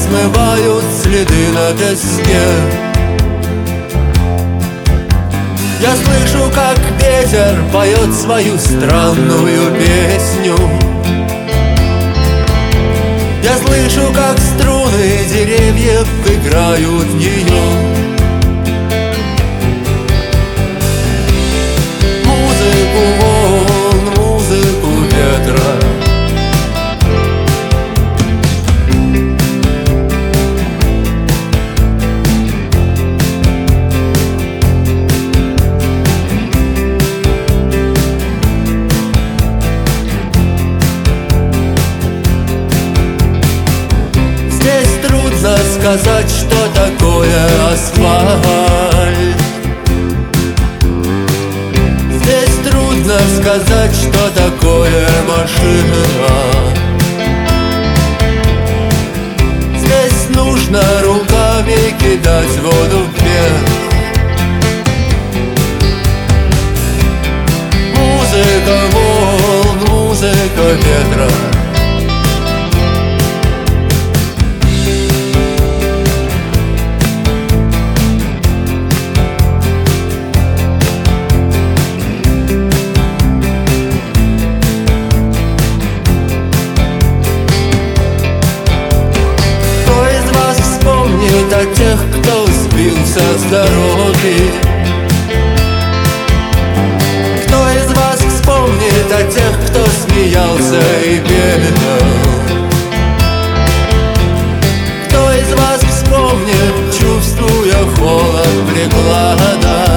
смывают следы на песке. Я слышу, как ветер поет свою странную песню. Я слышу, как струны деревьев играют в нее. Музыку волн, музыку ветра. Сказать, что такое асфальт. Здесь трудно сказать, что такое машина. Здесь нужно руками кидать воду вверх. Музыка волн, музыка ветра. О тех, кто сбился с дороги. Кто из вас вспомнит о тех, кто смеялся и пел? Кто из вас вспомнит, чувствуя холод прикладом?